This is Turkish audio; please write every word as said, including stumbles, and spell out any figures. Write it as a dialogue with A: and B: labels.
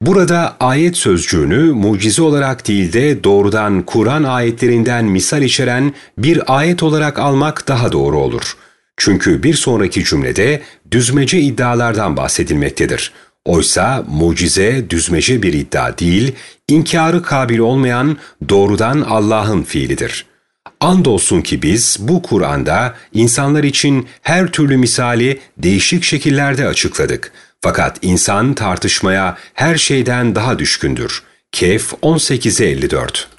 A: Burada ayet sözcüğünü mucize olarak değil de doğrudan Kur'an ayetlerinden misal içeren bir ayet olarak almak daha doğru olur. Çünkü bir sonraki cümlede düzmece iddialardan bahsedilmektedir. Oysa mucize düzmece bir iddia değil, inkarı kabil olmayan doğrudan Allah'ın fiilidir. Andolsun ki biz bu Kur'an'da insanlar için her türlü misali değişik şekillerde açıkladık. Fakat insan tartışmaya her şeyden daha düşkündür. Kehf on sekize elli dört